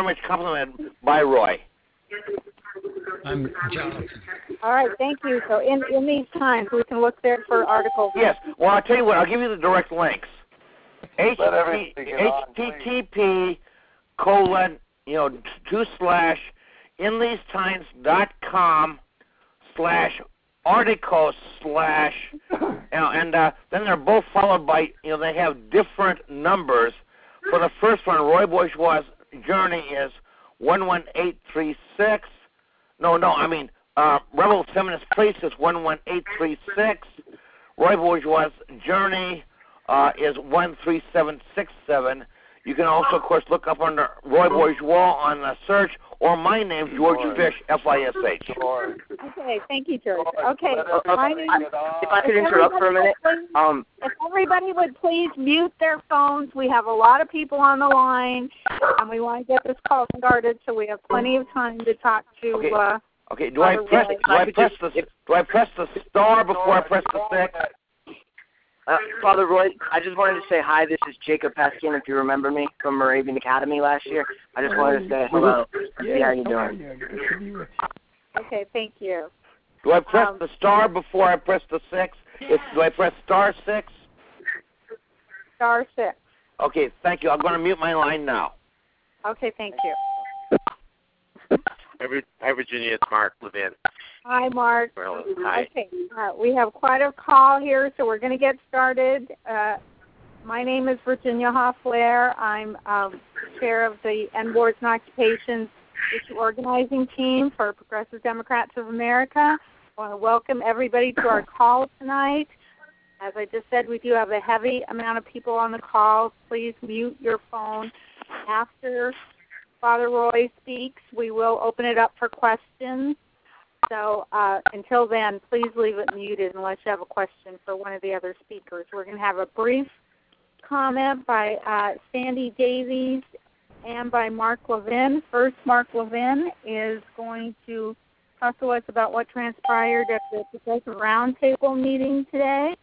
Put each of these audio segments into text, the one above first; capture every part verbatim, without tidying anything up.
much compliment by Roy. I'm Jonathan. All right, thank you. So in, in these times, we can look there for articles. Yes. Well, I'll tell you what. I'll give you the direct links. H T T P colon, you know, two slash inleestimes dot com slash article slash, you know, and uh, then they're both followed by, you know, they have different numbers. For the first one, Roy Bourgeois' journey is one one eight three six. No, no, I mean, uh, Rebel Feminist Place is one one eight three six. Roy Bourgeois' journey uh, is one three seven six seven. You can also, of course, look up under Roy Bourgeois on the search, or my name, George Fish, F I S H. Okay, thank you, George. Okay, my name, if I could interrupt for a minute. Um, if everybody would please mute their phones. We have a lot of people on the line, and we want to get this call started, so we have plenty of time to talk to. Okay. Uh, okay. Do I press? Do I press the? Do I press the star before I press the six? Uh, Father Roy, I just wanted to say hi. This is Jacob Peskin, if you remember me, from Moravian Academy last year. I just wanted to say hello. See how you doing. Okay, thank you. Do I press um, the star before I press the six? If, do I press star six? Star six. Okay, thank you. I'm going to mute my line now. Okay, thank you. Hi, Virginia. It's Mark Levin. Hi, Mark. Well, hi. Okay, uh, we have quite a call here, so we're going to get started. Uh, my name is Virginia Hoffler. I'm um, chair of the End Wars and Occupations issue organizing team for Progressive Democrats of America. I want to welcome everybody to our call tonight. As I just said, we do have a heavy amount of people on the call. Please mute your phone. After Father Roy speaks, we will open it up for questions. So uh, until then, please leave it muted unless you have a question for one of the other speakers. We're going to have a brief comment by uh, Sandy Davies and by Mark Levin. First, Mark Levin is going to talk to us about what transpired at the Progressive Roundtable meeting today.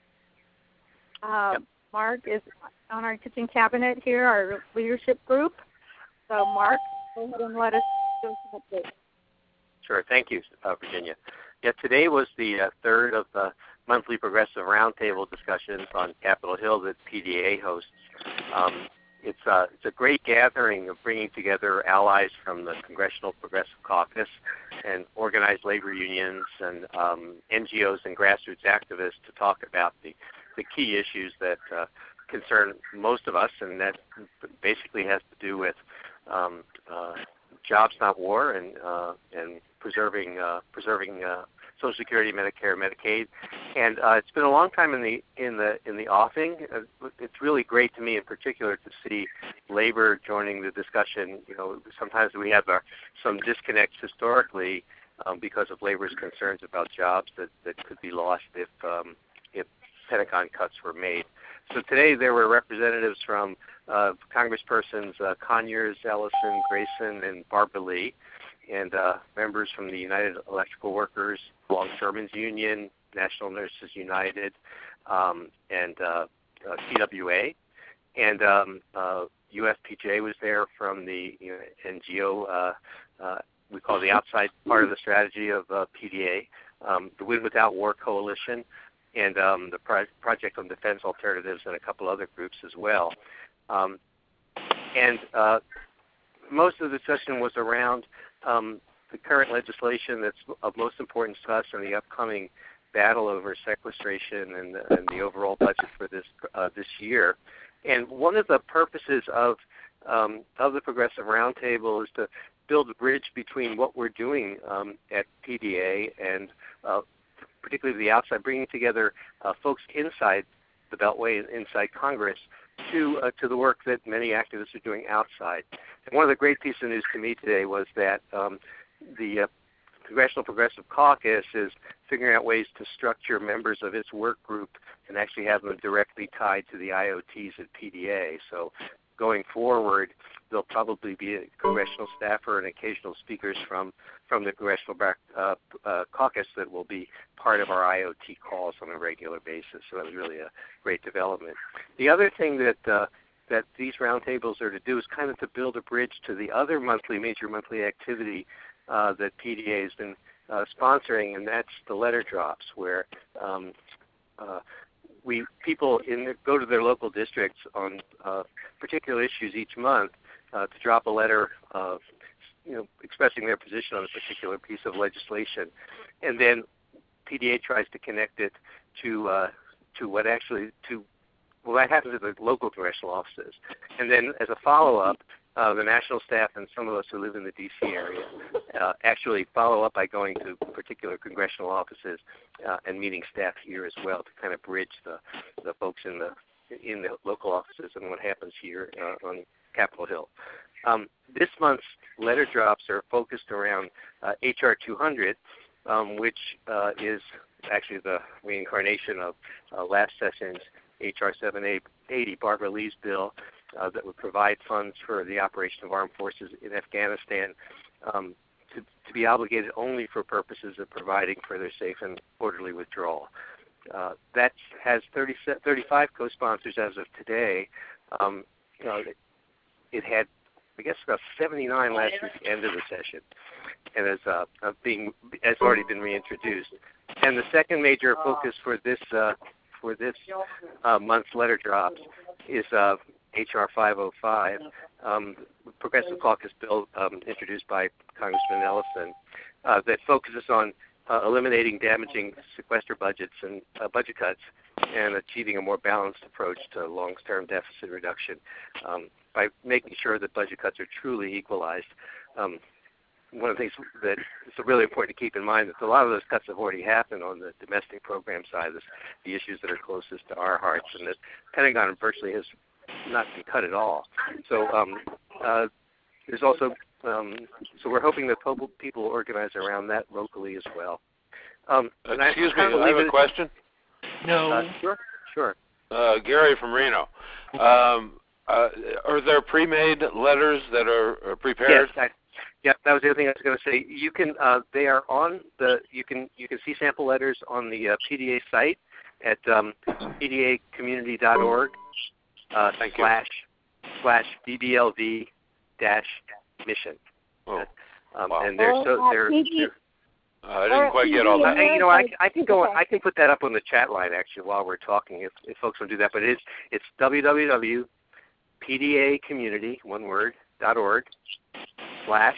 Uh, yep. Mark is on our kitchen cabinet here, our leadership group. So, Mark, go ahead and let us do some updates. Sure. Thank you, uh, Virginia. Yeah, today was the uh, third of the monthly Progressive Roundtable discussions on Capitol Hill that P D A hosts. Um, it's, uh, it's a great gathering of bringing together allies from the Congressional Progressive Caucus and organized labor unions and um, N G Os and grassroots activists to talk about the, the key issues that uh, concern most of us, and that basically has to do with um, uh, jobs, not war, and uh, and preserving uh, preserving uh, Social Security, Medicare, Medicaid, and uh, it's been a long time in the in the in the offing. Uh, it's really great to me, in particular, to see labor joining the discussion. You know, sometimes we have our, some disconnects historically um, because of labor's concerns about jobs that, that could be lost if um, if Pentagon cuts were made. So today there were representatives from uh, Congresspersons uh, Conyers, Ellison, Grayson, and Barbara Lee, and uh, members from the United Electrical Workers, Longshoremen's Union, National Nurses United, um, and uh, uh, C W A. And um, uh, U S P J was there from the you know, N G O, uh, uh, we call the outside part of the strategy of uh, P D A, um, the Win Without War Coalition, and um, the Pro- Project on Defense Alternatives, and a couple other groups as well. Um, and uh, most of the discussion was around um, the current legislation that's of most importance to us, and the upcoming battle over sequestration and the, and the overall budget for this uh, this year. And one of the purposes of um, of the Progressive Roundtable is to build a bridge between what we're doing um, at P D A and uh, particularly the outside, bringing together uh, folks inside the Beltway and inside Congress to uh, to the work that many activists are doing outside. And one of the great pieces of news to me today was that um, the uh, Congressional Progressive Caucus is figuring out ways to structure members of its work group and actually have them directly tied to the I O Ts at P D A. So going forward, there'll probably be a congressional staffer and occasional speakers from, from the Congressional uh, uh, Caucus that will be part of our I O T calls on a regular basis. So that was really a great development. The other thing that uh, that these roundtables are to do is kind of to build a bridge to the other monthly, major monthly activity uh, that P D A has been uh, sponsoring, and that's the letter drops, where um, uh, we people in the, go to their local districts on uh, particular issues each month uh, to drop a letter of, you know, expressing their position on a particular piece of legislation, and then P D A tries to connect it to uh, to what actually to well that happens at the local congressional offices, and then as a follow-up, uh, the national staff and some of us who live in the D C area uh, actually follow up by going to particular congressional offices uh, and meeting staff here as well to kind of bridge the the folks in the in the local offices and what happens here uh, on Capitol Hill. Um, this month's letter drops are focused around uh, H R two hundred, um, which uh, is actually the reincarnation of uh, last session's H R seven eighty, Barbara Lee's bill uh, that would provide funds for the operation of armed forces in Afghanistan um, to, to be obligated only for purposes of providing for their safe and orderly withdrawal. Uh, that has thirty, thirty-five co-sponsors as of today. Um, you know, it, it had, I guess, about seventy-nine last week at the end of the session, and is uh, uh, being has already been reintroduced. And the second major focus for this uh, for this uh, month's letter drops is uh, H R five oh five, um, Progressive Caucus bill um, introduced by Congressman Ellison, uh, that focuses on uh, eliminating damaging sequester budgets and uh, budget cuts and achieving a more balanced approach to long-term deficit reduction um, by making sure that budget cuts are truly equalized. Um, one of the things that is really important to keep in mind is that a lot of those cuts have already happened on the domestic program side, this, the issues that are closest to our hearts, and the Pentagon virtually has not been cut at all. So um, uh, there's also, um, so we're hoping that people organize around that locally as well. Um, and Excuse I, me, I have a question. No. Uh, sure, sure. Uh, Gary from Reno. Um, uh, are there pre-made letters that are, are prepared? Yes, I, yeah, that was the other thing I was going to say. You can, uh, they are on the. You can, you can see sample letters on the uh, P D A site at um, P D A community dot org uh, slash slash B B L V dash mission. Oh, um, wow. And they're so they're. they're Uh, I didn't quite get all that. Uh, you know, I, I can go. I can put that up on the chat line actually while we're talking, if, if folks want to do that. But it's it's www. P D A community one word dot org slash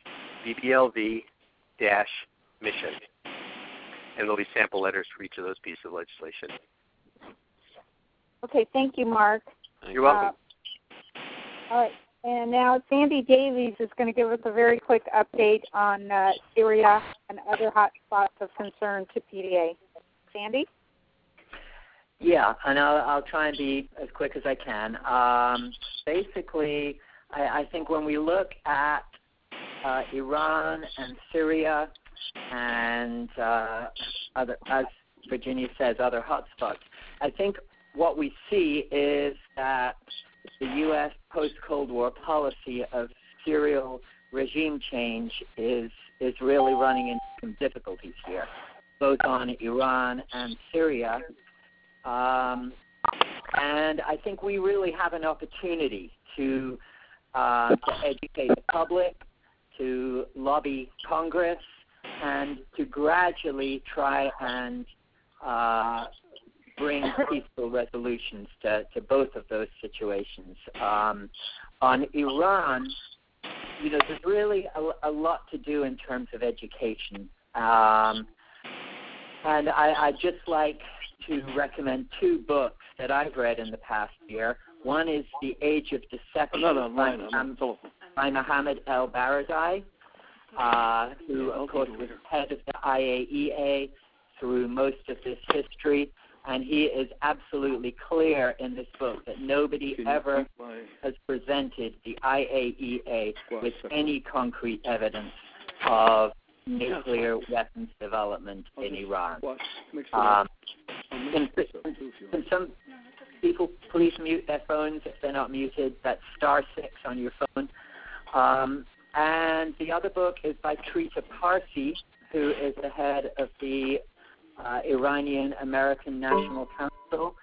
B B L V dash mission, and there'll be sample letters for each of those pieces of legislation. Okay, thank you, Mark. You're welcome. Uh, all right. And now Sandy Davies is going to give us a very quick update on uh, Syria and other hot spots of concern to P D A. Sandy? Yeah, and I'll, I'll try and be as quick as I can. Um, basically, I, I think when we look at uh, Iran and Syria and, uh, other, as Virginia says, other hotspots, I think what we see is that the U S post-Cold War policy of serial regime change is is really running into some difficulties here, both on Iran and Syria. Um, and I think we really have an opportunity to, uh, to educate the public, to lobby Congress, and to gradually try and uh, bring peaceful resolutions to, to both of those situations. Um, on Iran, you know, there's really a, a lot to do in terms of education. Um, and I, I'd just like to recommend two books that I've read in the past year. One is The Age of Deception No, no, by, no, um, no. by Mohammed El-Baradei, uh, who, of course, was head of the I A E A through most of this history. And he is absolutely clear in this book that nobody ever has presented the I A E A with any concrete evidence of nuclear weapons development in Iran. Um, can, can some people please mute their phones if they're not muted? That's star six on your phone. Um, and the other book is by Trita Parsi, who is the head of the Uh, Iranian American National Council,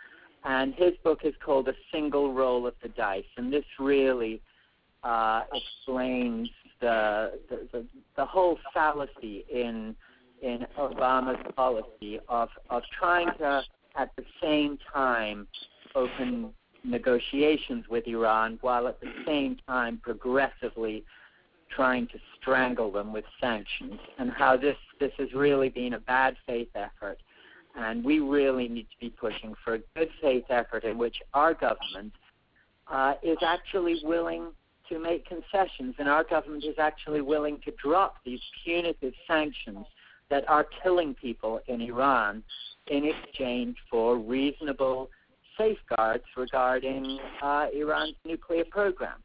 and his book is called A Single Roll of the Dice, and this really uh, explains the, the the the whole fallacy in in Obama's policy of of trying to at the same time open negotiations with Iran while at the same time progressively trying to strangle them with sanctions, and how this this has really been a bad faith effort. And we really need to be pushing for a good faith effort in which our government uh, is actually willing to make concessions, and our government is actually willing to drop these punitive sanctions that are killing people in Iran in exchange for reasonable safeguards regarding uh, Iran's nuclear program.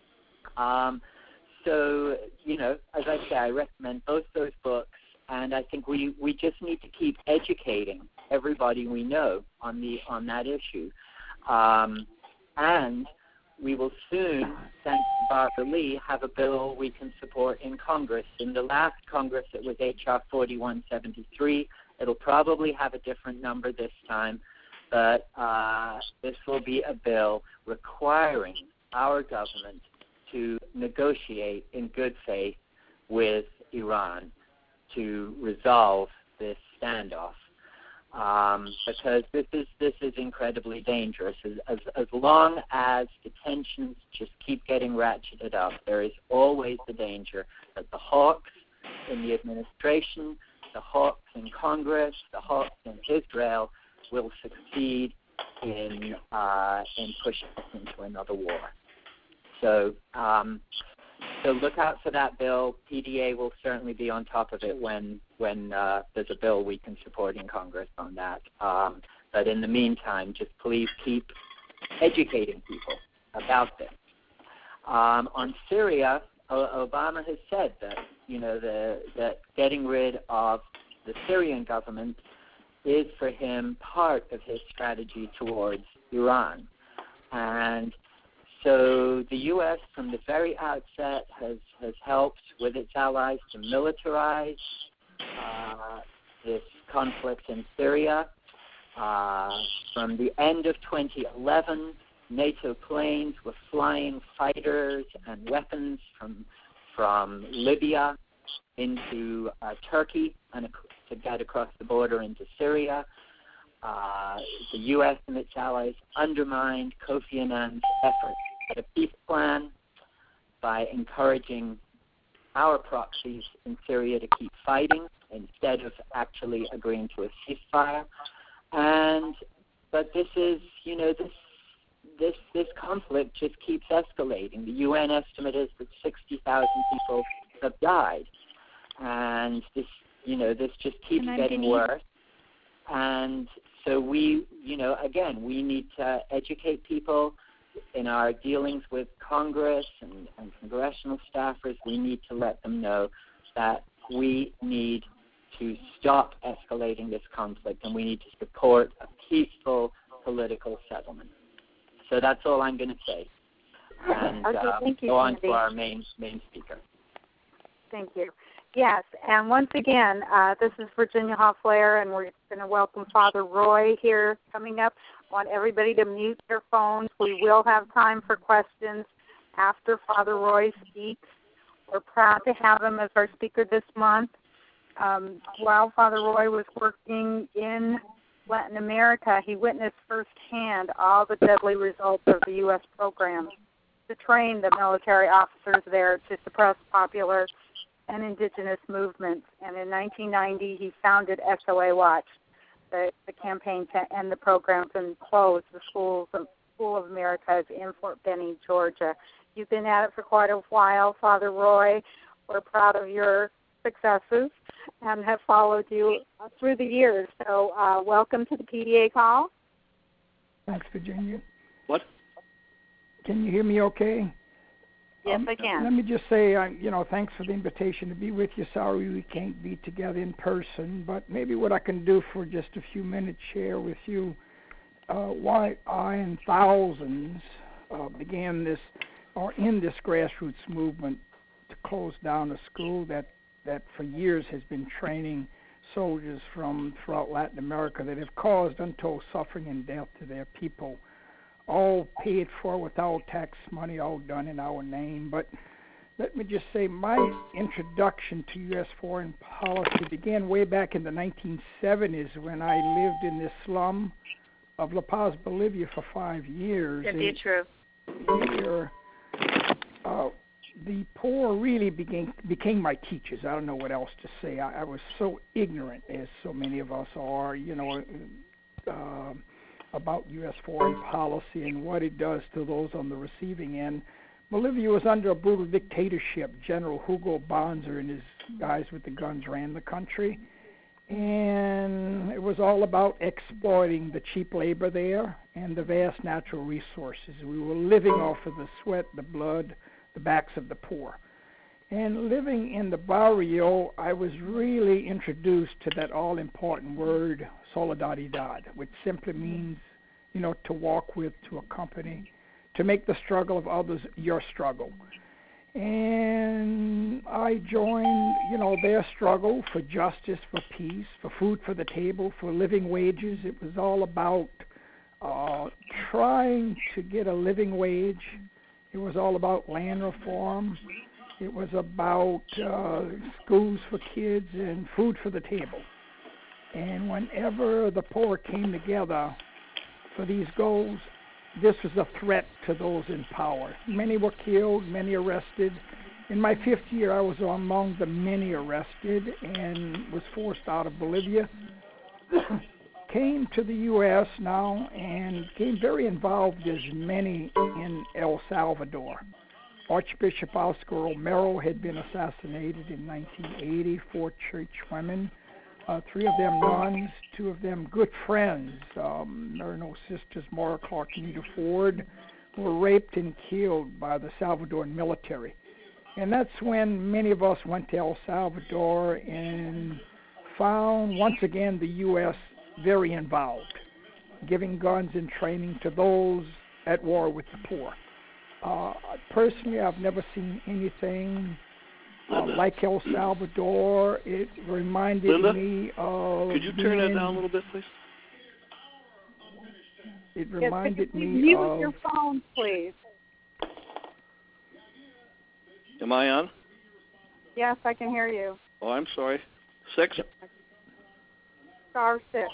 Um, so, you know, as I say, I recommend both those books. And I think we, we just need to keep educating everybody we know on the on that issue. Um, and we will soon, thanks to Barbara Lee, have a bill we can support in Congress. In the last Congress, it was H R forty-one seventy-three. It'll probably have a different number this time, but uh, this will be a bill requiring our government to negotiate in good faith with Iran to resolve this standoff, um, because this is this is incredibly dangerous. As, as as long as the tensions just keep getting ratcheted up, there is always the danger that the hawks in the administration, the hawks in Congress, the hawks in Israel will succeed in uh, in pushing us into another war. So. Um, So look out for that bill. P D A will certainly be on top of it when when uh, there's a bill we can support in Congress on that. Um, but in the meantime, just please keep educating people about this. Um, on Syria, o- Obama has said that you know the that getting rid of the Syrian government is for him part of his strategy towards Iran, and so the U S from the very outset has, has helped with its allies to militarize uh, this conflict in Syria. Uh, from the end of twenty eleven, NATO planes were flying fighters and weapons from from Libya into uh, Turkey and to get across the border into Syria. Uh, the U S and its allies undermined Kofi Annan's efforts at a peace plan by encouraging our proxies in Syria to keep fighting instead of actually agreeing to a ceasefire. And but this is, you know, this this this conflict just keeps escalating. The U N estimate is that sixty thousand people have died, and this, you know, this just keeps getting beneath. worse. And so we, you know, again, we need to educate people in our dealings with Congress and, and congressional staffers. We need to let them know that we need to stop escalating this conflict, and we need to support a peaceful political settlement. So that's all I'm going to say. And okay, uh, thank you, go on Sandy. to our main main speaker. Thank you. Yes, and once again, uh, this is Virginia Hoffler, and we're going to welcome Father Roy here coming up. I want everybody to mute their phones. We will have time for questions after Father Roy speaks. We're proud to have him as our speaker this month. Um, while Father Roy was working in Latin America, he witnessed firsthand all the deadly results of the U S program to train the military officers there to suppress popular and indigenous movements. And in nineteen ninety, he founded S O A Watch, the, the campaign to end the programs and close the schools of School of Americas in Fort Benning, Georgia. You've been at it for quite a while, Father Roy. We're proud of your successes and have followed you through the years. So uh, welcome to the P D A call. Thanks, Virginia. What? Can you hear me okay? Yes, um, I can. Let me just say, uh, you know, thanks for the invitation to be with you. Sorry we can't be together in person, but maybe what I can do for just a few minutes share with you uh, why I and thousands uh, began this, or in this grassroots movement to close down a school that, that for years has been training soldiers from throughout Latin America that have caused untold suffering and death to their people, all paid for with our tax money, all done in our name. But let me just say, my introduction to U S foreign policy began way back in the nineteen seventies when I lived in this slum of La Paz, Bolivia for five years. Indeed true. Here, uh, the poor really became, became my teachers. I don't know what else to say. I, I was so ignorant, as so many of us are, you know, uh, about U S foreign policy and what it does to those on the receiving end. Bolivia was under a brutal dictatorship. General Hugo Banzer and his guys with the guns ran the country. And it was all about exploiting the cheap labor there and the vast natural resources. We were living off of the sweat, the blood, the backs of the poor. And living in the barrio, I was really introduced to that all-important word, solidaridad, which simply means, you know, to walk with, to accompany, to make the struggle of others your struggle. And I joined, you know, their struggle for justice, for peace, for food for the table, for living wages. It was all about uh, trying to get a living wage. It was all about land reform. It was about uh, schools for kids and food for the table. And whenever the poor came together for these goals, this was a threat to those in power. Many were killed, many arrested. In my fifth year, I was among the many arrested and was forced out of Bolivia. Came to the U S now and became very involved, as many, in El Salvador. Archbishop Oscar Romero had been assassinated in nineteen eighty, four church women. Uh, three of them nuns, two of them good friends, um, Marino sisters, Maura Clark and Nita Ford, were raped and killed by the Salvadoran military. And that's when many of us went to El Salvador and found, once again, the U S very involved, giving guns and training to those at war with the poor. Uh, personally, I've never seen anything Uh, like El Salvador. It reminded Linda, me of... Could you turn that down a little bit, please? It reminded yes, could you me mute of... your phone, please. Am I on? Yes, I can hear you. Oh, I'm sorry. Six? Star six.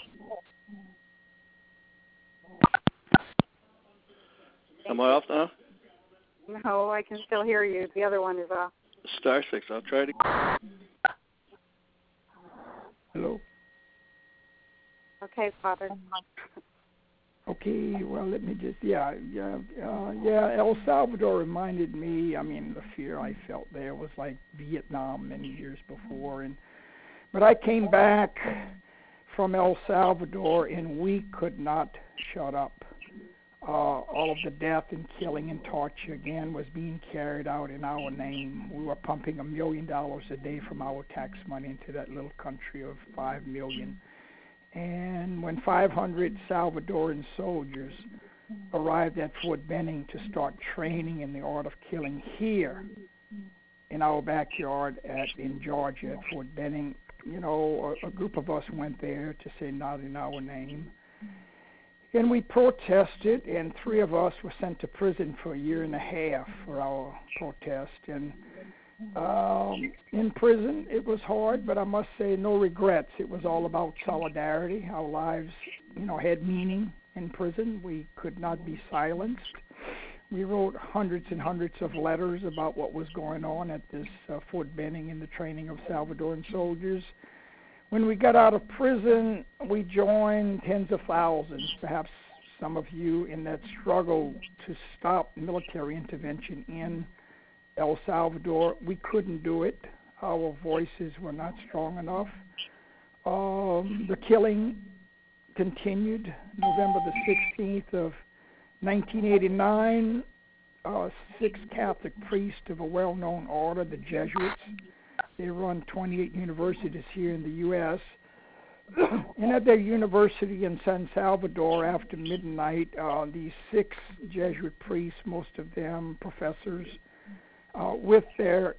Am I off now? No, I can still hear you. The other one is off. Star six. I'll try to. Hello? Okay, Father. Okay, well, let me just, yeah, yeah, uh, yeah, El Salvador reminded me, I mean, the fear I felt there was like Vietnam many years before. And But I came back from El Salvador, and we could not shut up. Uh, all of the death and killing and torture, again, was being carried out in our name. We were pumping a million dollars a day from our tax money into that little country of five million. And when five hundred Salvadoran soldiers arrived at Fort Benning to start training in the art of killing here in our backyard at in Georgia at Fort Benning, you know, a, a group of us went there to say not in our name. And we protested, and three of us were sent to prison for a year and a half for our protest. And um, in prison, it was hard, but I must say no regrets. It was all about solidarity. Our lives, you know, had meaning in prison. We could not be silenced. We wrote hundreds and hundreds of letters about what was going on at this uh, Fort Benning in the training of Salvadoran soldiers. When we got out of prison, we joined tens of thousands, perhaps some of you, in that struggle to stop military intervention in El Salvador. We couldn't do it. Our voices were not strong enough. Um, the killing continued. November the sixteenth of nineteen eighty-nine, uh, six Catholic priests of a well-known order, the Jesuits, they run twenty-eight universities here in the U S And at their university in San Salvador, after midnight, uh, these six Jesuit priests, most of them professors, uh, with their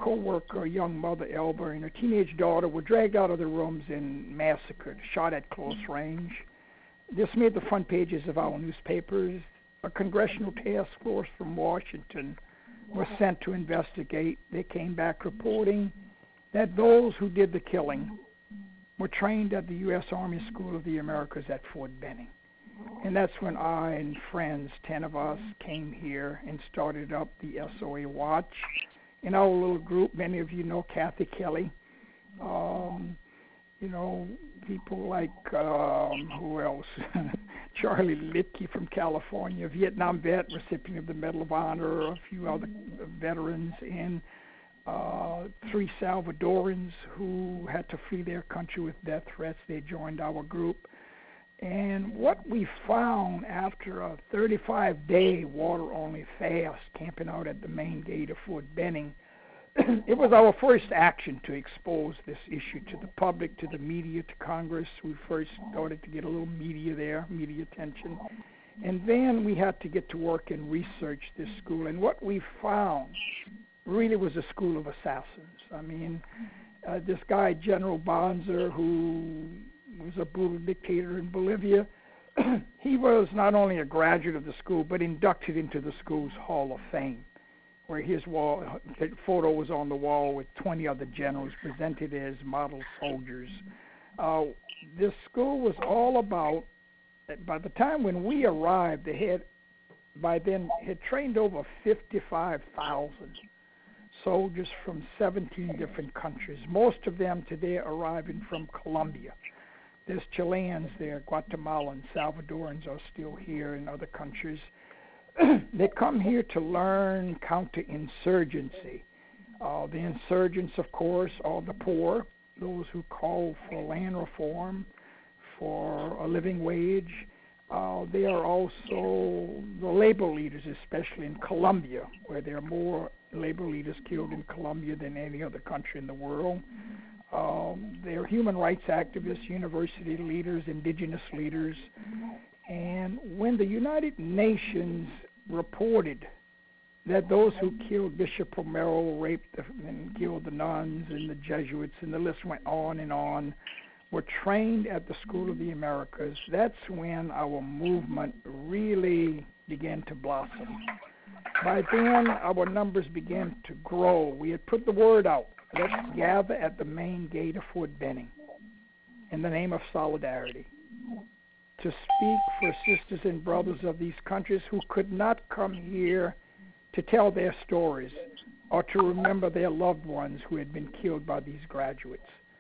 co-worker, a young mother, Elba, and her teenage daughter were dragged out of their rooms and massacred, shot at close range. This made the front pages of our newspapers. A congressional task force from Washington was sent to investigate. They came back reporting that those who did the killing were trained at the U S Army School of the Americas at Fort Benning. And that's when I and friends, ten of us, came here and started up the S O A Watch. In our little group, many of you know Kathy Kelly. Um, you know, people like, um, who else? Charlie Litke from California, Vietnam vet, recipient of the Medal of Honor, a few other veterans, and uh, three Salvadorans who had to flee their country with death threats. They joined our group. And what we found after a thirty-five day water-only fast, camping out at the main gate of Fort Benning, it was our first action to expose this issue to the public, to the media, to Congress. We first started to get a little media there, media attention. And then we had to get to work and research this school. And what we found really was a school of assassins. I mean, uh, this guy, General Bonzer, who was a brutal dictator in Bolivia, he was not only a graduate of the school, but inducted into the school's Hall of Fame, where his wall, his photo was on the wall with twenty other generals presented as model soldiers. Uh, this school was all about, by the time when we arrived, they had, by then, had trained over fifty-five thousand soldiers from seventeen different countries, most of them today arriving from Colombia. There's Chileans there, Guatemalans, Salvadorans are still here, and other countries. They come here to learn counterinsurgency. Uh, the insurgents, of course, are the poor, those who call for land reform, for a living wage. Uh, they are also the labor leaders, especially in Colombia, where there are more labor leaders killed in Colombia than any other country in the world. Um, they're human rights activists, university leaders, indigenous leaders. And when the United Nations reported that those who killed Bishop Romero, raped the, and killed the nuns and the Jesuits, and the list went on and on, were trained at the School of the Americas, that's when our movement really began to blossom. By then, our numbers began to grow. We had put the word out, let's gather at the main gate of Fort Benning in the name of solidarity, to speak for sisters and brothers of these countries who could not come here to tell their stories or to remember their loved ones who had been killed by these graduates.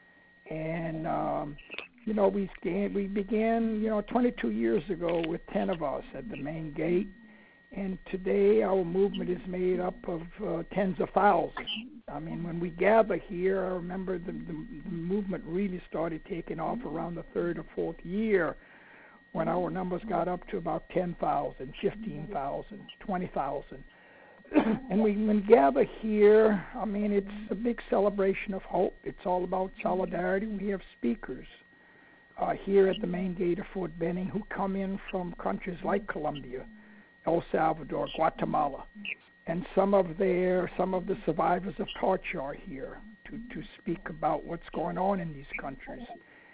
And, um, you know, we began, we began, you know, twenty-two years ago with ten of us at the main gate. And today our movement is made up of uh, tens of thousands. I mean, when we gather here, I remember the, the, the movement really started taking off around the third or fourth year, when our numbers got up to about ten thousand, fifteen thousand, twenty thousand. And we, when we gather here, I mean, it's a big celebration of hope. It's all about solidarity. We have speakers uh, here at the main gate of Fort Benning who come in from countries like Colombia, El Salvador, Guatemala, and some of their, some of the survivors of torture are here to, to speak about what's going on in these countries.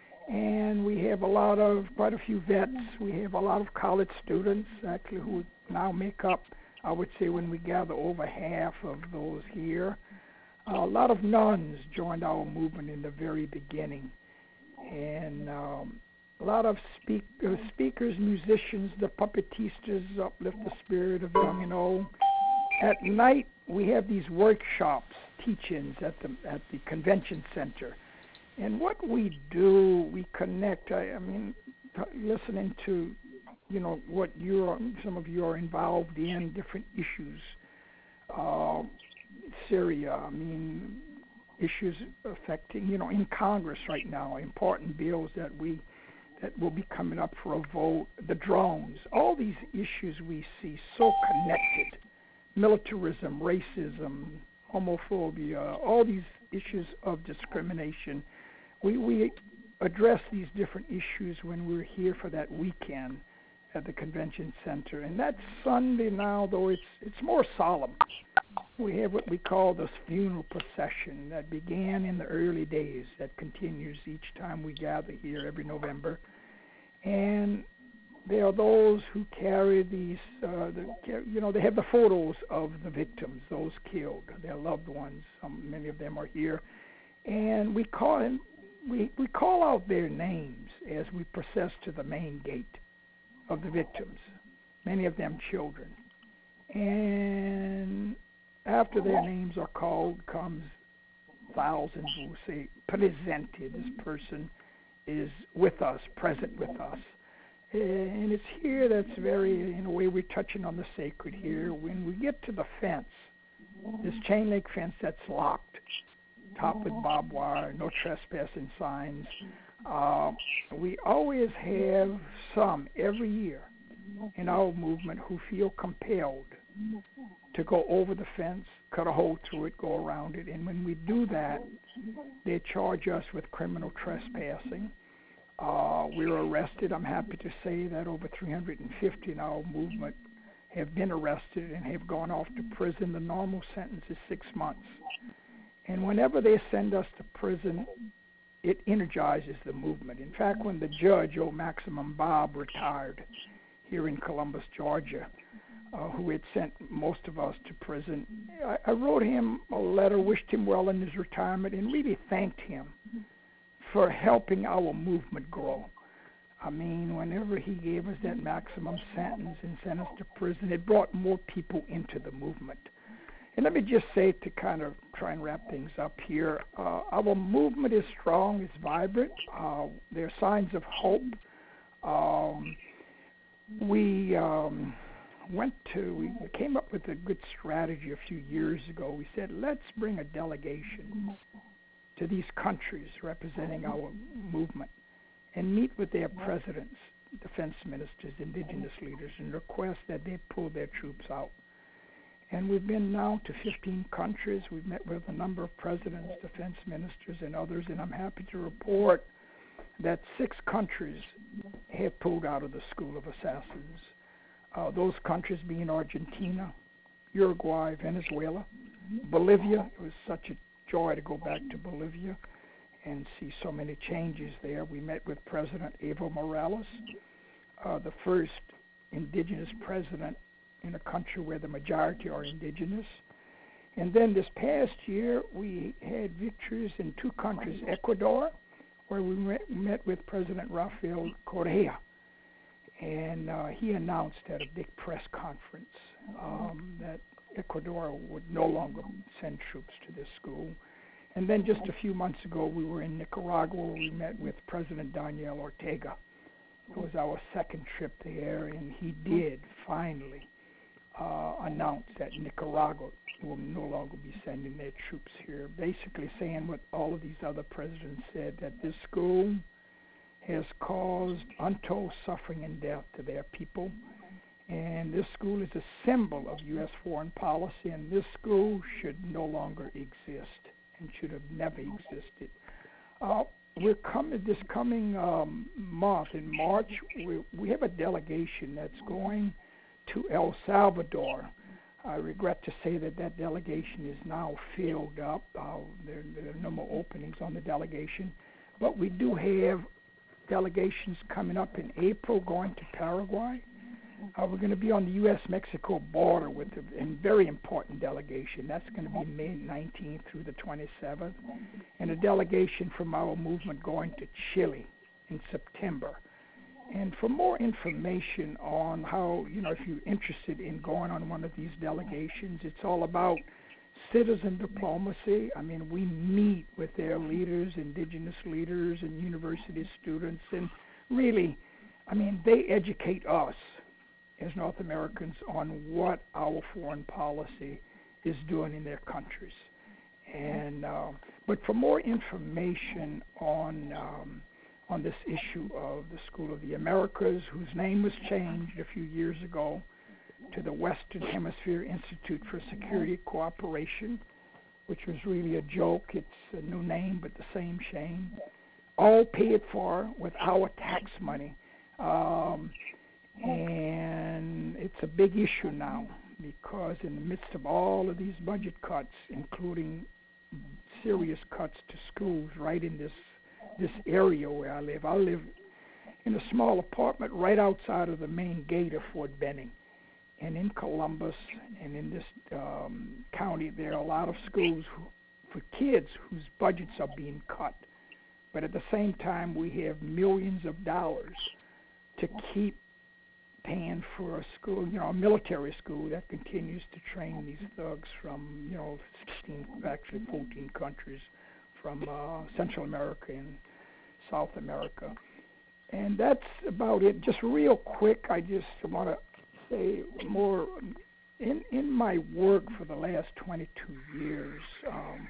And we have a lot of, quite a few vets. We have a lot of college students, actually, who now make up, I would say, when we gather, over half of those here. Uh, a lot of nuns joined our movement in the very beginning. And um, a lot of speak, uh, speakers, musicians, the puppetistas uplift the spirit of young and old. At night, we have these workshops, teach-ins at the, at the convention center. And what we do, we connect. I, I mean, listening to, you know, what you're, some of you are involved in, different issues. Uh, Syria, I mean, issues affecting, you know, in Congress right now, important bills that we, that will be coming up for a vote. The drones, all these issues we see so connected. Militarism, racism, homophobia, all these issues of discrimination. We we address these different issues when we're here for that weekend at the convention center. And that Sunday now, though, it's it's more solemn. we have what we call this funeral procession that began in the early days that continues each time we gather here every November. And there are those who carry these, uh, the, you know, they have the photos of the victims, those killed, their loved ones. Some, many of them are here. And we call them, we, we call out their names as we process to the main gate of the victims, many of them children. And after their names are called comes thousands who say, presented, this person is with us, present with us. And it's here that's very, in a way, we're touching on the sacred here. When we get to the fence, this chain link fence that's locked, topped with barbed wire, no trespassing signs, uh, we always have some every year in our movement who feel compelled to go over the fence, cut a hole through it, go around it. And when we do that, they charge us with criminal trespassing. Uh, we were arrested. I'm happy to say that over three hundred fifty in our movement have been arrested and have gone off to prison. The normal sentence is six months. And whenever they send us to prison, it energizes the movement. In fact, when the judge, old Maximum Bob, retired here in Columbus, Georgia, uh, who had sent most of us to prison, I, I wrote him a letter, wished him well in his retirement, and really thanked him for helping our movement grow. I mean, whenever he gave us that maximum sentence and sent us to prison, it brought more people into the movement. And let me just say, to kind of try and wrap things up here, uh, our movement is strong, it's vibrant. Uh, there are signs of hope. Um, we um, went to, we came up with a good strategy a few years ago. We said, let's bring a delegation to these countries representing our movement and meet with their presidents, defense ministers, indigenous leaders, and request that they pull their troops out. And we've been now to fifteen countries. We've met with a number of presidents, defense ministers, and others, and I'm happy to report that six countries have pulled out of the School of Assassins. Uh, those countries being Argentina, Uruguay, Venezuela, Bolivia. It was such a joy to go back to Bolivia and see so many changes there. We met with President Evo Morales, uh, the first indigenous president in a country where the majority are indigenous. And then this past year, we had victories in two countries, Ecuador, where we met, met with President Rafael Correa. And uh, he announced at a big press conference um, that Ecuador would no longer send troops to this school. And then just a few months ago, we were in Nicaragua, where we met with President Daniel Ortega. It was our second trip there, and he did finally uh, announce that Nicaragua will no longer be sending their troops here, basically saying what all of these other presidents said, that this school has caused untold suffering and death to their people. And this school is a symbol of U S foreign policy, and this school should no longer exist and should have never existed. Uh, we're coming this coming um, month in March. We, we have a delegation that's going to El Salvador. I regret to say that that delegation is now filled up. Uh, there, there are no more openings on the delegation, but we do have delegations coming up in April going to Paraguay. Uh, we're going to be on the U S Mexico border with a, a very important delegation. That's going to be May nineteenth through the twenty-seventh, and a delegation from our movement going to Chile in September. And for more information on how, you know, if you're interested in going on one of these delegations, it's all about citizen diplomacy. I mean, we meet with their leaders, indigenous leaders, and university students, and really, I mean, they educate us as North Americans on what our foreign policy is doing in their countries. And uh, but for more information on um, on this issue of the School of the Americas, whose name was changed a few years ago to the Western Hemisphere Institute for Security Cooperation, which was really a joke. It's a new name, but the same shame. All paid for with our tax money. Um, and it's a big issue now because in the midst of all of these budget cuts, including serious cuts to schools right in this this area where I live, I live in a small apartment right outside of the main gate of Fort Benning. And in Columbus and in this um, county, there are a lot of schools who, for kids whose budgets are being cut. But at the same time, we have millions of dollars to keep paying for a school, you know, a military school that continues to train these thugs from, you know, sixteen, actually fourteen countries from uh, Central America and South America. And that's about it. Just real quick, I just want to say more. In, in my work for the last twenty-two years, um,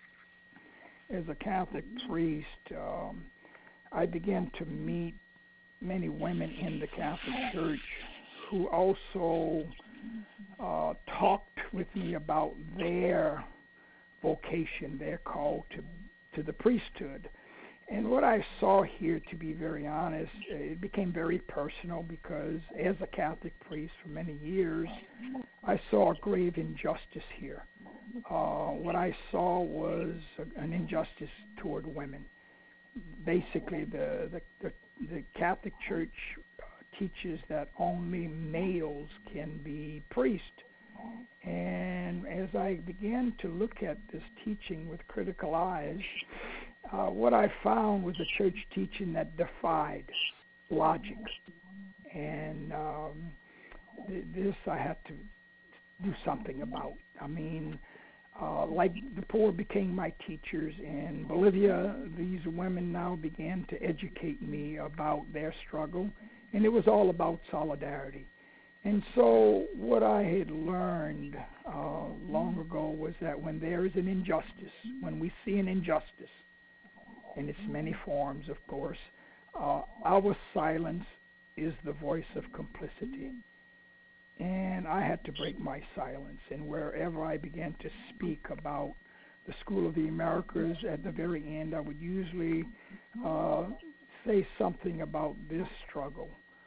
as a Catholic priest, um, I began to meet many women in the Catholic Church who also uh, talked with me about their vocation, their call to to the priesthood. And what I saw here, to be very honest, it became very personal because as a Catholic priest for many years, I saw a grave injustice here. Uh, what I saw was a, an injustice toward women. Basically, the, the, the, the Catholic Church uh, teaches that only males can be priests. And as I began to look at this teaching with critical eyes, uh, what I found was a church teaching that defied logic. And um, th- this I had to do something about. I mean, uh, like the poor became my teachers in Bolivia, these women now began to educate me about their struggle, and it was all about solidarity. And so what I had learned uh, long ago was that when there is an injustice, when we see an injustice, in its many forms, of course, uh, our silence is the voice of complicity. And I had to break my silence. And wherever I began to speak about the School of the Americas, at the very end, I would usually uh, say something about this struggle.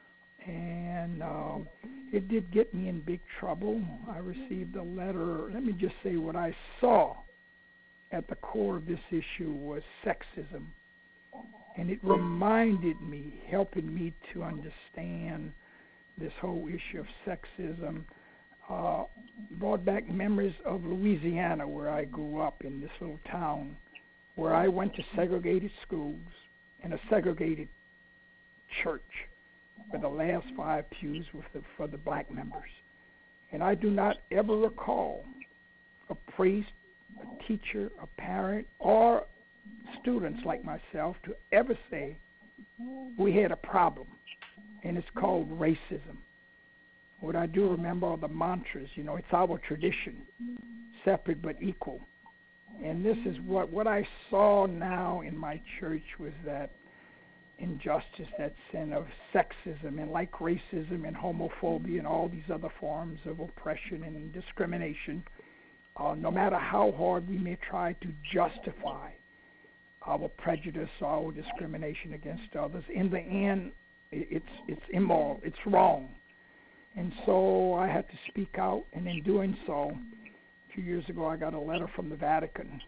And um, it did get me in big trouble. I received a letter. Let me just say what I saw at the core of this issue was sexism. And it reminded me, helping me to understand this whole issue of sexism, uh, brought back memories of Louisiana, where I grew up in this little town, where I went to segregated schools and a segregated church, where the last five pews were for the, for the black members. And I do not ever recall a priest, a teacher, a parent, or students like myself to ever say we had a problem, and it's called racism. What I do remember are the mantras. You know, it's our tradition, separate but equal. And this is what, what I saw now in my church was that injustice, that sin of sexism, and like racism and homophobia and all these other forms of oppression and discrimination, uh, no matter how hard we may try to justify our prejudice or our discrimination against others, in the end, it's it's immoral, it's wrong. And so I had to speak out, and in doing so, a few years ago I got a letter from the Vatican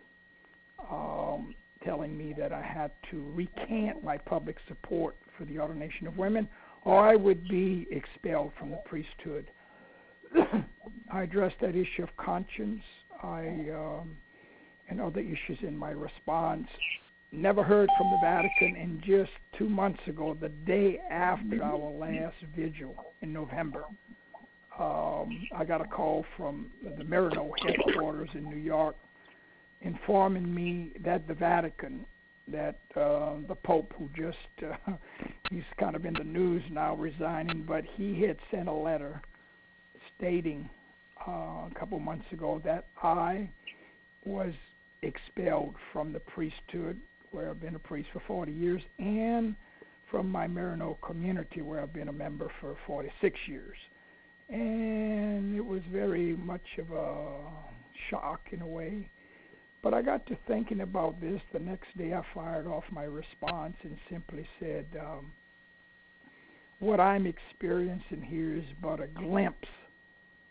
um, telling me that I had to recant my public support for the ordination of women, or I would be expelled from the priesthood. I addressed that issue of conscience I um, and other issues in my response. Never heard from the Vatican, and just two months ago, the day after our last vigil in November, um, I got a call from the Marino headquarters in New York informing me that the Vatican, that uh, the Pope, who just, uh, he's kind of in the news now, resigning, but he had sent a letter stating uh, a couple months ago that I was expelled from the priesthood, where I've been a priest for forty years, and from my Marino community, where I've been a member for forty-six years. And it was very much of a shock in a way. But I got to thinking about this. The next day I fired off my response and simply said, um, what I'm experiencing here is but a glimpse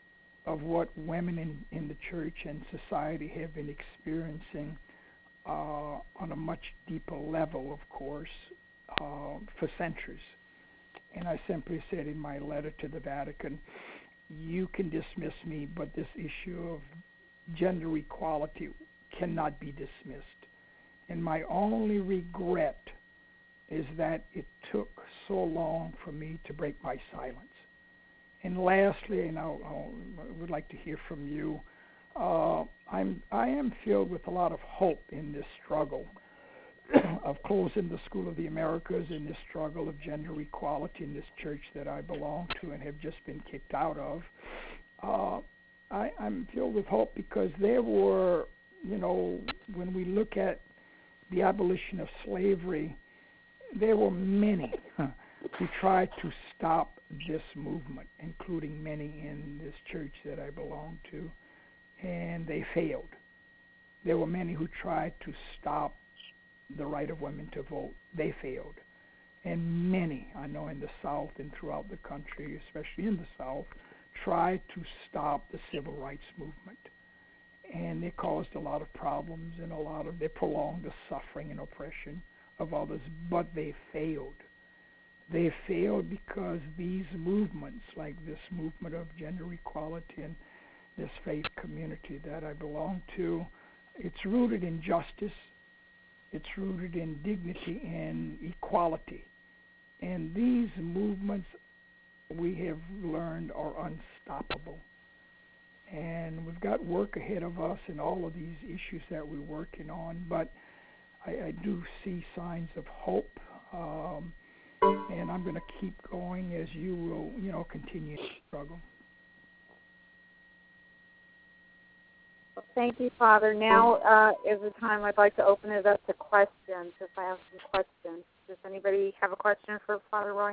of what women in, in the church and society have been experiencing uh, on a much deeper level, of course, uh, for centuries. And I simply said in my letter to the Vatican, you can dismiss me, but this issue of gender equality cannot be dismissed. And my only regret is that it took so long for me to break my silence. And lastly, and I'll, I'll, I would like to hear from you, uh, I'm, I am filled with a lot of hope in this struggle of closing the School of the Americas, in this struggle of gender equality in this church that I belong to and have just been kicked out of. Uh, I, I'm filled with hope because there were, you know, when we look at the abolition of slavery, there were many who tried to stop this movement, including many in this church that I belong to, and they failed. There were many who tried to stop the right of women to vote. They failed. And many, I know in the South and throughout the country, especially in the South, tried to stop the civil rights movement. And they caused a lot of problems and a lot of, they prolonged the suffering and oppression of others, but they failed. They failed because these movements, like this movement of gender equality and this faith community that I belong to, it's rooted in justice, it's rooted in dignity and equality. And these movements, we have learned, are unstoppable. And we've got work ahead of us in all of these issues that we're working on, but I, I do see signs of hope, um, and I'm going to keep going as you will, you know, continue to struggle. Thank you, Father. Now uh, is the time I'd like to open it up to questions, if I have some questions. Does anybody have a question for Father Roy?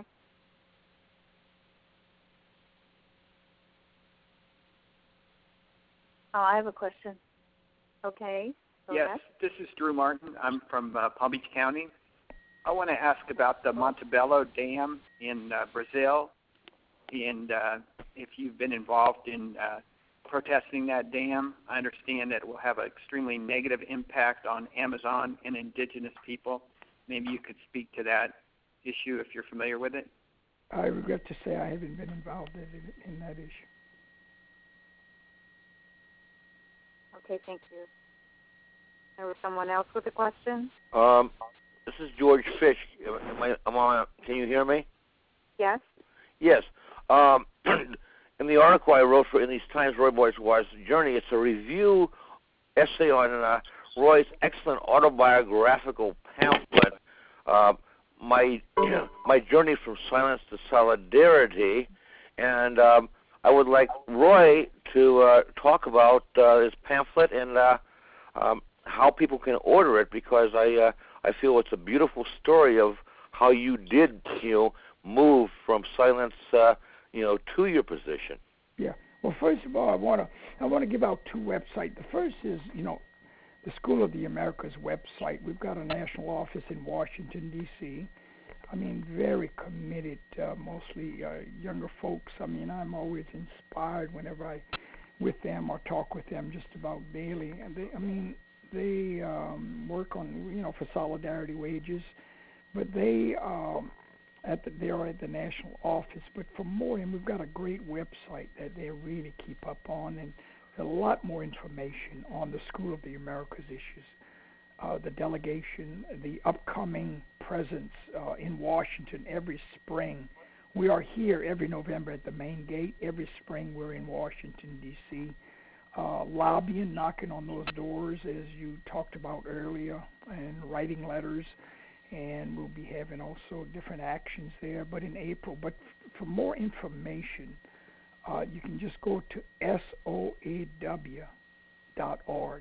Oh, I have a question. Okay. Go yes, ahead. This is Drew Martin. I'm from uh, Palm Beach County. I want to ask about the Montebello Dam in uh, Brazil, and uh, if you've been involved in uh, protesting that dam. I understand that it will have an extremely negative impact on Amazon and indigenous people. Maybe you could speak to that issue if you're familiar with it. I regret to say I haven't been involved in, in that issue. Okay, thank you. There was someone else with a question? Um, this is George Fish. Am I, am I, can you hear me? Yes. Yes. Um, in the article I wrote for In These Times, Roy Bourgeois' Journey, it's a review essay on uh, Roy's excellent autobiographical pamphlet, uh, my my journey from silence to solidarity, and um, I would like Roy to uh, talk about uh, his pamphlet and uh, um, how people can order it, because I uh, I feel it's a beautiful story of how you did, you know, move from silence, uh, you know, to your position. Yeah. Well, first of all, I want to I want to give out two websites. The first is, you know, the School of the Americas website. We've got a national office in Washington, D C I mean, very committed, uh, mostly uh, younger folks. I mean, I'm always inspired whenever I with them or talk with them just about daily. And they, I mean, they um, work on, you know, for solidarity wages, but they um, at the, they are at the national office. But for more, and we've got a great website that they really keep up on, and a lot more information on the School of the Americas issues. Uh, the delegation, the upcoming presence uh, in Washington every spring. We are here every November at the main gate. Every spring we're in Washington, D C, uh, lobbying, knocking on those doors, as you talked about earlier, and writing letters. And we'll be having also different actions there, but in April. But f- for more information, uh, you can just go to S O A W dot org.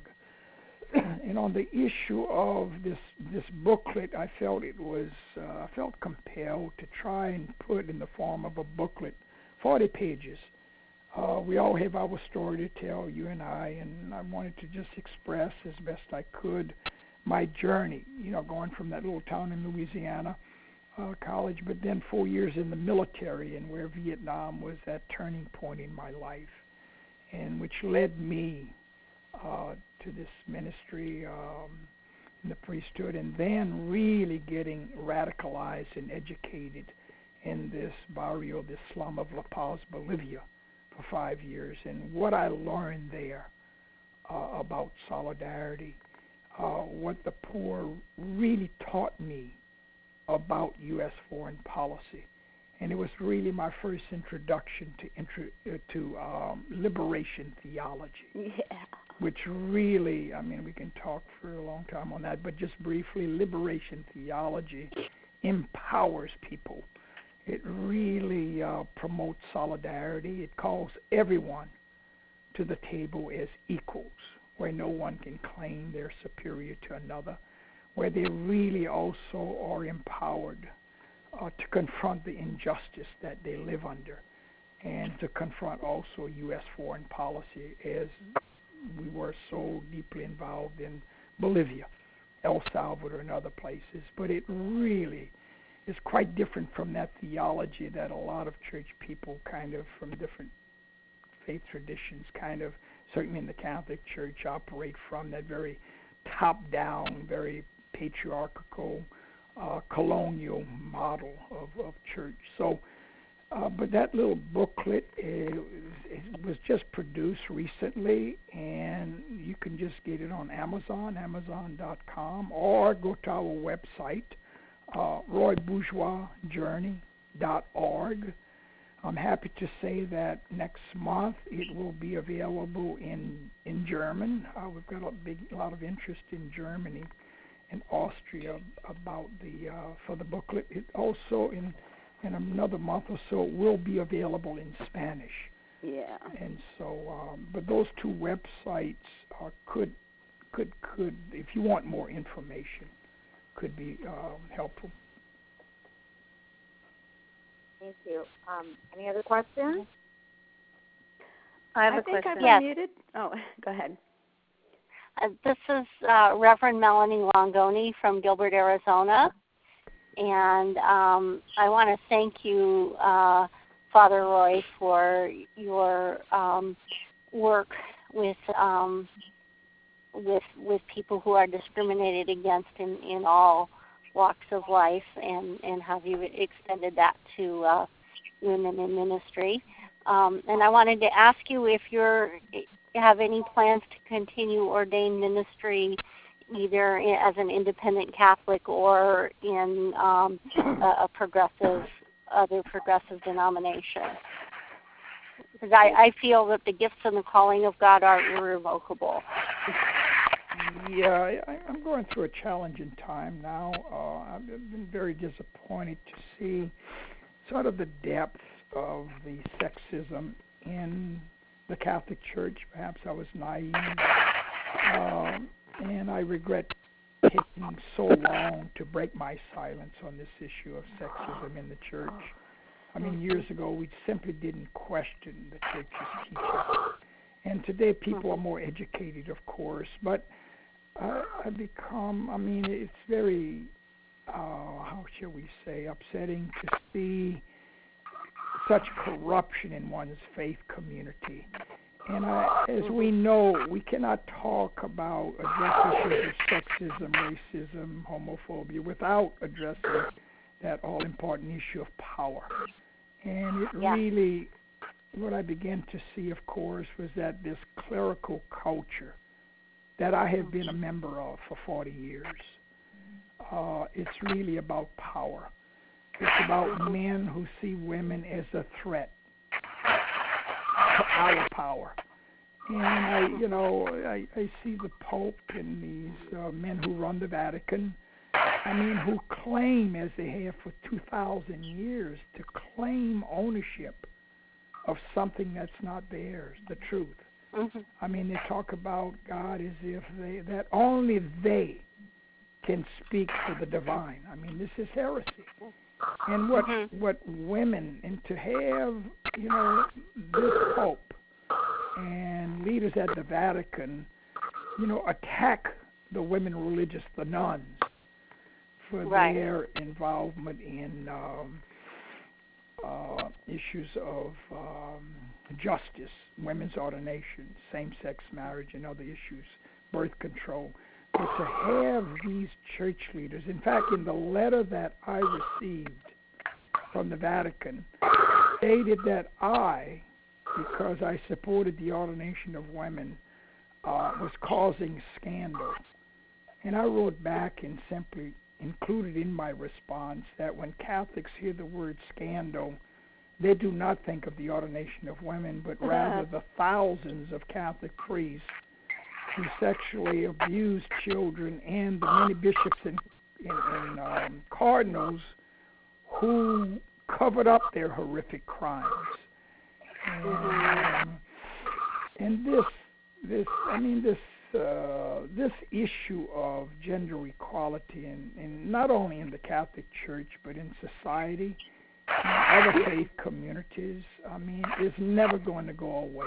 And on the issue of this this booklet, I felt it was uh, I felt compelled to try and put in the form of a booklet, forty pages. Uh, we all have our story to tell, you and I, and I wanted to just express as best I could my journey. You know, going from that little town in Louisiana, uh, college, but then four years in the military, and where Vietnam was that turning point in my life. and which led me uh, to this ministry um, in the priesthood, and then really getting radicalized and educated in this barrio, this slum of La Paz, Bolivia, for five years. And what I learned there uh, about solidarity, uh, what the poor really taught me about U S foreign policy. And it was really my first introduction to intro, uh, to um, liberation theology, yeah. which really, I mean, we can talk for a long time on that, but just briefly, liberation theology empowers people. It really uh, promotes solidarity. It calls everyone to the table as equals, where no one can claim they're superior to another, where they really also are empowered Uh, to confront the injustice that they live under, and to confront also U S foreign policy, as we were so deeply involved in Bolivia, El Salvador, and other places. But it really is quite different from that theology that a lot of church people kind of from different faith traditions kind of, certainly in the Catholic Church, operate from, that very top-down, very patriarchal, Uh, colonial model of, of church. So, uh, but that little booklet uh, it was just produced recently, and you can just get it on Amazon, amazon dot com, or go to our website, uh, roy bourgeois journey dot org. I'm happy to say that next month it will be available in in German. Uh, we've got a big a lot of interest in Germany in Austria about the uh, for the booklet. It also in in another month or so will be available in Spanish. Yeah. And so, um, but those two websites are could could could if you want more information, could be um, helpful. Thank you. Um, any other questions? I have I a think question. I'm Yes. unmuted. Oh, go ahead. Uh, this is uh, Reverend Melanie Longoni from Gilbert, Arizona, and um, I want to thank you, uh, Father Roy, for your um, work with um, with with people who are discriminated against in, in all walks of life, and, and how you extended that to uh, women in ministry. Um, and I wanted to ask you if you're have any plans to continue ordained ministry, either as an independent Catholic or in um, a, a progressive, other progressive denomination. Because I, I feel that the gifts and the calling of God are irrevocable. Yeah, I, I'm going through a challenging time now. Uh, I've been very disappointed to see sort of the depth of the sexism in the Catholic Church. Perhaps I was naive, um, and I regret taking so long to break my silence on this issue of sexism in the church. I mean, years ago, we simply didn't question the church's teaching. And today, people are more educated, of course, but uh, I've become, I mean, it's very, uh, how shall we say, upsetting to see such corruption in one's faith community. And I, as we know, we cannot talk about addressing issues of sexism, racism, homophobia without addressing that all-important issue of power. And it yeah. really, what I began to see, of course, was that this clerical culture that I have been a member of for forty years, uh, it's really about power. It's about men who see women as a threat to our power. And I, you know, I, I see the Pope and these uh, men who run the Vatican, I mean, who claim, as they have for two thousand years, to claim ownership of something that's not theirs, the truth. Mm-hmm. I mean, they talk about God as if they, that only they can speak for the divine. I mean, this is heresy. And what mm-hmm. what women, and to have, you know, this Pope and leaders at the Vatican, you know, attack the women religious, the nuns, for right. their involvement in um, uh, issues of um, justice, women's ordination, same-sex marriage, and other issues, birth control. But to have these church leaders, in fact, in the letter that I received from the Vatican, stated that I, because I supported the ordination of women, uh, was causing scandal. And I wrote back and simply included in my response that when Catholics hear the word scandal, they do not think of the ordination of women, but rather the thousands of Catholic priests who sexually abused children and the many bishops and, and, and um, cardinals who covered up their horrific crimes. And, um, and this, this, I mean, this, uh, this issue of gender equality, in, in not only in the Catholic Church but in society, in other faith communities, I mean, is never going to go away.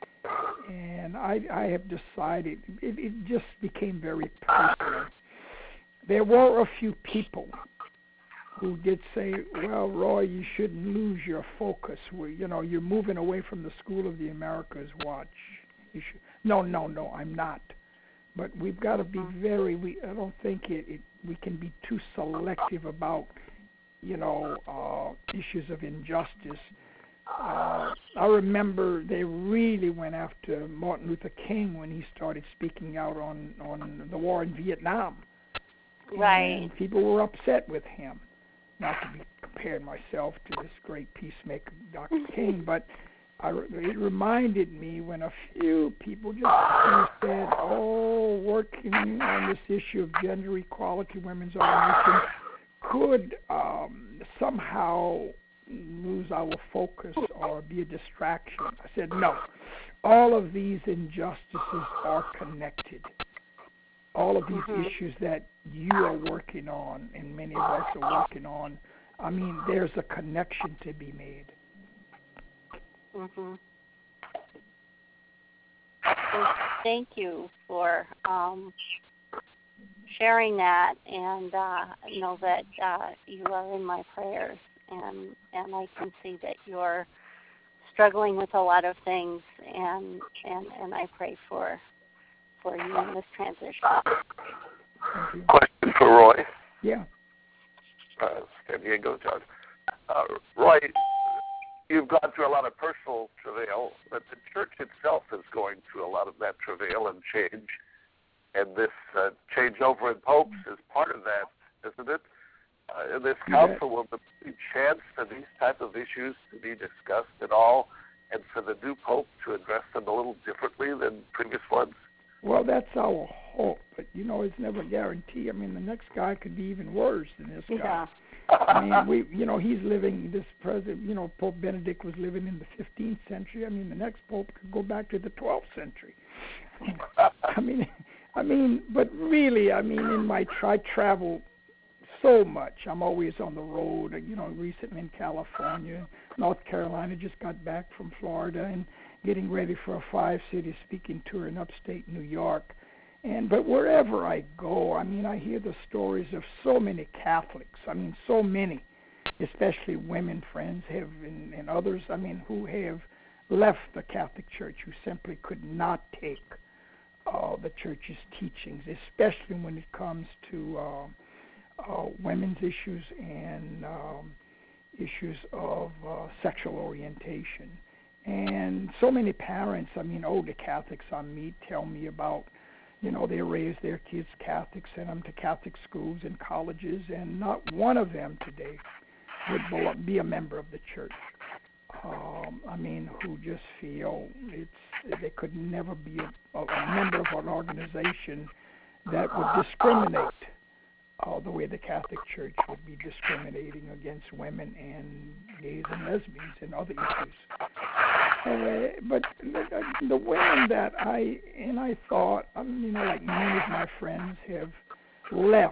And I, I have decided, it, it just became very personal. There were a few people who did say, well, Roy, you shouldn't lose your focus. We, you know, you're moving away from the School of the Americas. Watch. You should. No, no, no, I'm not. But we've got to be very, we, I don't think it, it, we can be too selective about, you know, uh, issues of injustice. Uh, I remember they really went after Martin Luther King when he started speaking out on, on the war in Vietnam. Right. And people were upset with him. Not to be comparing myself to this great peacemaker, Doctor King, but I, it reminded me when a few people just said, oh, working on this issue of gender equality, women's ordination, could um, somehow lose our focus or be a distraction. I said, no. All of these injustices are connected. All of these mm-hmm. issues that you are working on and many of us are working on, I mean, there's a connection to be made. Mm-hmm. Well, thank you for um, sharing that, and uh, know that uh, you are in my prayers, and and I can see that you're struggling with a lot of things, and and, and I pray for for you in this transition. Question for Roy. Yeah. Uh, San Diego Judge. Uh, Roy, you've gone through a lot of personal travail, but the church itself is going through a lot of that travail and change. And this uh, changeover in popes is part of that, isn't it? Uh, in this council, will there be a chance for these type of issues to be discussed at all, and for the new pope to address them a little differently than previous ones? Well, that's our hope, but, you know, it's never a guarantee. I mean, the next guy could be even worse than this guy. Yeah. I mean, we, you know, he's living, this president, you know, Pope Benedict was living in the fifteenth century. I mean, the next pope could go back to the twelfth century. I mean, I mean, but really, I mean, in my, I travel so much. I'm always on the road, you know, recently in California, North Carolina, just got back from Florida, and getting ready for a five-city speaking tour in upstate New York. And but wherever I go, I mean, I hear the stories of so many Catholics. I mean, so many, especially women friends have, and, and others, I mean, who have left the Catholic Church, who simply could not take uh, the Church's teachings, especially when it comes to uh, uh, women's issues and um, issues of uh, sexual orientation. And so many parents, I mean, older Catholics I meet tell me about, you know, they raise their kids Catholic, send them to Catholic schools and colleges, and not one of them today would be a member of the church. Um, I mean, who just feel it's they could never be a, a member of an organization that would discriminate uh, the way the Catholic Church would be discriminating against women and gays and lesbians and other issues. Uh, but the, the women that I, and I thought, um, you know, like many of my friends have left,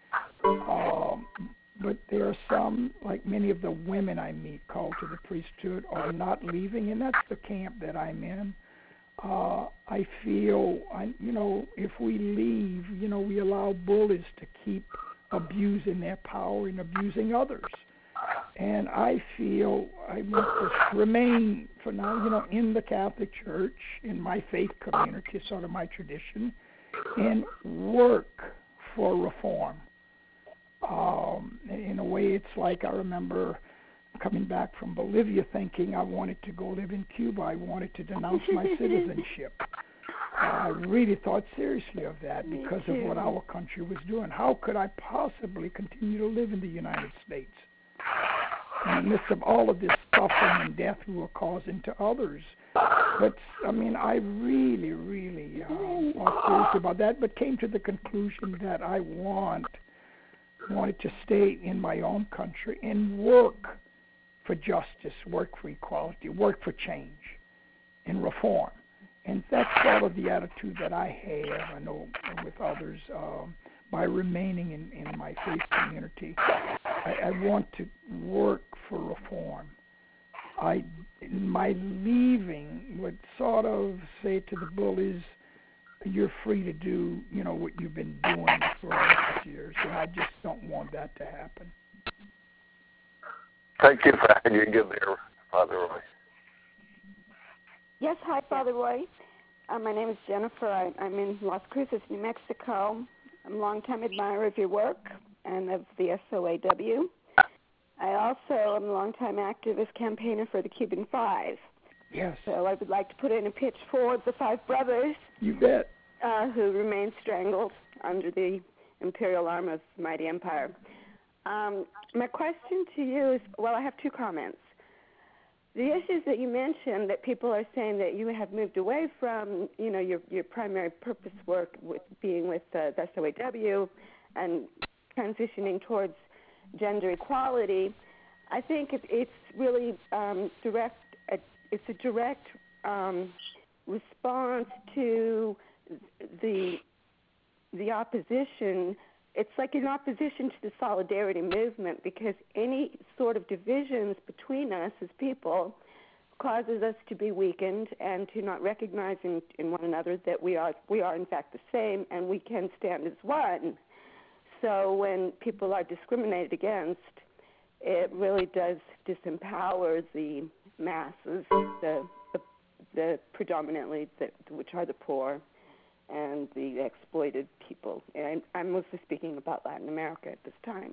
um, but there are some, like many of the women I meet called to the priesthood, are not leaving, and that's the camp that I'm in. Uh, I feel, I, you know, if we leave, you know, we allow bullies to keep abusing their power and abusing others. And I feel I must remain for now, you know, in the Catholic Church, in my faith community, sort of my tradition, and work for reform. Um, in a way, it's like I remember coming back from Bolivia thinking I wanted to go live in Cuba. I wanted to denounce my citizenship. Uh, I really thought seriously of that because of what our country was doing. How could I possibly continue to live in the United States in the midst of all of this suffering and death we were causing to others? But, I mean, I really, really uh, thought seriously about that, but came to the conclusion that I want wanted to stay in my own country and work for justice, work for equality, work for change and reform. And that's sort of the attitude that I have, I know, with others, um, by remaining in, in my faith community. I, I want to work for reform. I, my leaving would sort of say to the bullies, you're free to do, you know, what you've been doing for all these years. And I just don't want that to happen. Thank you for hanging in there, Father Roy. Yes, hi, Father Roy. Uh, my name is Jennifer. I, I'm in Las Cruces, New Mexico. I'm a longtime admirer of your work and of the S O A W. I also am a longtime activist campaigner for the Cuban Five. Yes. So I would like to put in a pitch for the five brothers. You bet. Uh, who remain strangled under the imperial arm of the mighty empire. Um, my question to you is, well, I have two comments. The issues that you mentioned that people are saying that you have moved away from, you know, your your primary purpose work with being with uh, the S O A W and transitioning towards gender equality, I think it, it's really um, direct. Uh, it's a direct um, response to the the opposition. It's like in opposition to the solidarity movement, because any sort of divisions between us as people causes us to be weakened and to not recognize in, in one another that we are we are in fact the same and we can stand as one. So when people are discriminated against, it really does disempower the masses, the the, the predominantly the, which are the poor and the exploited people. And I'm mostly speaking about Latin America at this time.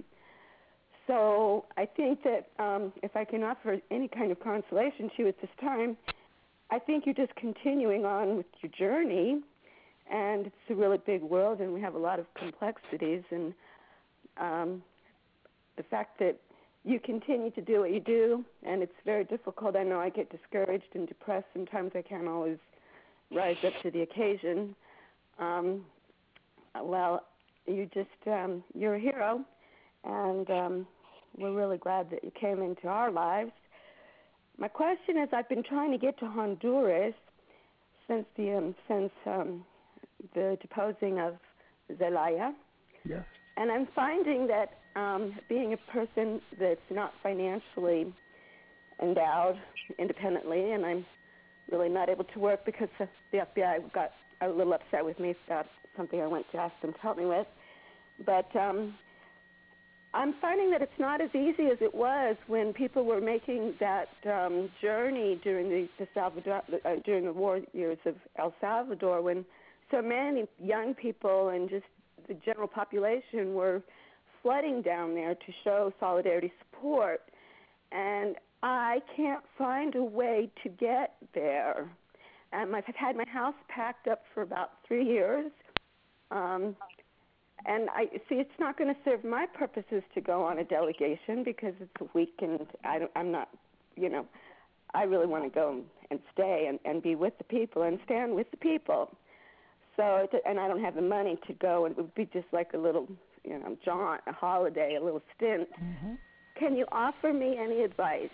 So I think that um, if I can offer any kind of consolation to you at this time, I think you're just continuing on with your journey, and it's a really big world, and we have a lot of complexities, and um, the fact that you continue to do what you do, and it's very difficult. I know I get discouraged and depressed. Sometimes I can't always rise up to the occasion. Um, well, you just, um, you're a hero, and um, we're really glad that you came into our lives. My question is, I've been trying to get to Honduras since the um, since um, the deposing of Zelaya. Yes. And I'm finding that um, being a person that's not financially endowed independently, and I'm really not able to work because the F B I got a little upset with me about something I went to ask them to help me with. But um, I'm finding that it's not as easy as it was when people were making that um, journey during the, the Salvador, uh, during the war years of El Salvador, when so many young people and just the general population were flooding down there to show solidarity support. And I can't find a way to get there. Um, I've had my house packed up for about three years. Um, and I see it's not going to serve my purposes to go on a delegation because it's a week and I don't, I'm not, you know, I really want to go and stay and, and be with the people and stand with the people. So, and I don't have the money to go, and it would be just like a little, you know, jaunt, a holiday, a little stint. Mm-hmm. Can you offer me any advice?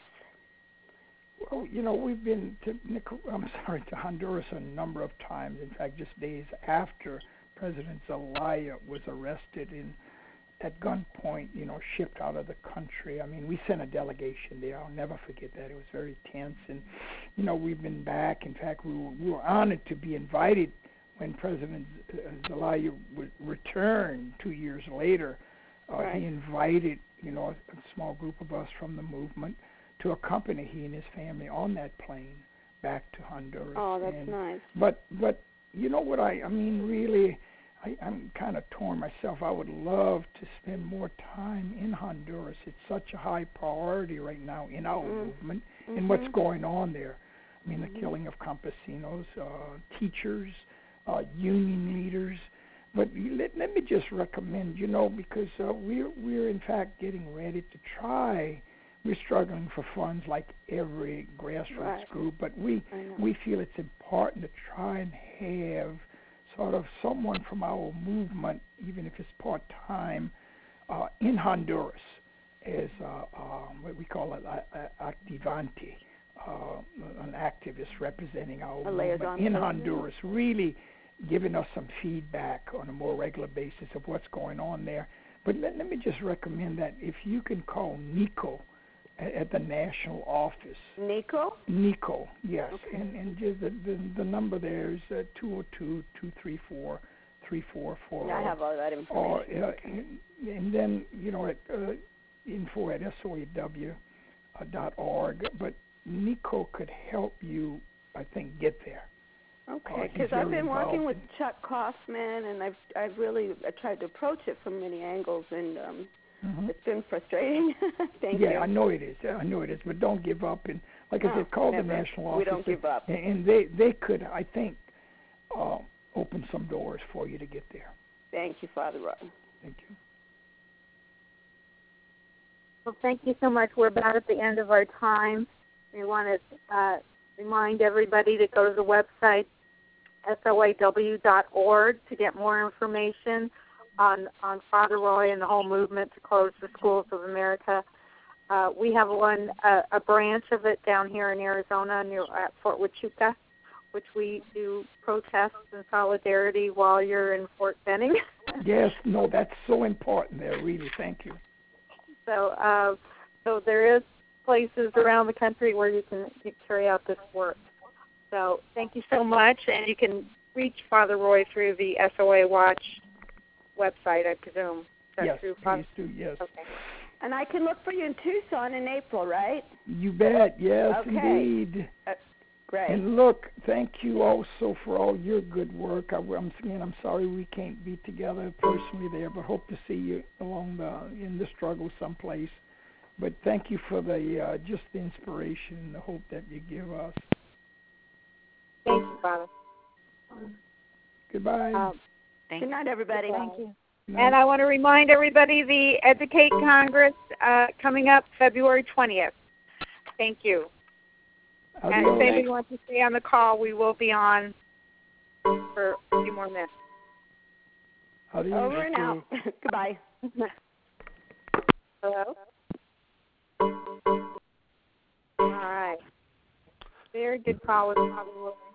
Well, you know, we've been to Nicol- I'm sorry, to Honduras a number of times. In fact, just days after President Zelaya was arrested and at gunpoint, you know, shipped out of the country. I mean, we sent a delegation there. I'll never forget that. It was very tense. And, you know, we've been back. In fact, we were, we were honored to be invited when President Zelaya would return two years later. Uh, right. He invited you know, a, a small group of us from the movement to accompany he and his family on that plane back to Honduras. Oh, that's and, nice. But but you know what I I mean really. I, I'm kind of torn myself. I would love to spend more time in Honduras. It's such a high priority right now in our mm. movement mm-hmm. and what's going on there. I mean, mm-hmm. the killing of campesinos, uh, teachers, uh, union leaders. But let, let me just recommend, you know, because uh, we're, we're in fact getting ready to try. We're struggling for funds like every grassroots right. group, but we we feel it's important to try and have sort of someone from our movement, even if it's part-time, uh, in Honduras as uh, um, what we call an activante, uh, an activist representing our a movement in Honduras, really giving us some feedback on a more regular basis of what's going on there. But let, let me just recommend that if you can call Nico at, at the national office. Nico? Nico, yes. Okay. And, and just the, the, the number there is uh, two oh two, two three four, three four four oh. Yeah, I have all that information. Or, uh, and, and then, you know, at uh, info at S O A W dot org. But Nico could help you, I think, get there. Okay, because uh, I've been working with Chuck Kaufman, and I've I've really I tried to approach it from many angles, and um, mm-hmm. it's been frustrating. Thank yeah, you. Yeah, I know it is. I know it is. But don't give up. And like no, I said, call never. the national office. We don't give up. And, and they they could, I think, uh, open some doors for you to get there. Thank you, Father Roy. Thank you. Well, thank you so much. We're about at the end of our time. We want to uh, remind everybody to go to the website S O A W dot org to get more information on, on Father Roy and the whole movement to close the schools of America. Uh, we have one uh, a branch of it down here in Arizona near at Fort Huachuca, which we do protests and solidarity while you're in Fort Benning. Yes, no, that's so important there, really. Thank you. So, uh, so there is places around the country where you can carry out this work. So thank you so much, and you can reach Father Roy through the S O A Watch website, I presume. Is that yes, true, please do, yes. Okay. And I can look for you in Tucson in April, right? You bet, yes, okay. indeed. Uh, great. And look, thank you also for all your good work. I, I'm again, I'm sorry we can't be together personally there, but hope to see you along the in the struggle someplace. But thank you for the uh, just the inspiration and the hope that you give us. Thank you, Father. Goodbye. Um, Good night, everybody. Thank you. And I want to remind everybody the Educate Congress uh, coming up February twentieth. Thank you. Adios. And if anybody wants to stay on the call, we will be on for a few more minutes. Adios. Over and out. Goodbye. Hello? All right. Very good call with Father Roy.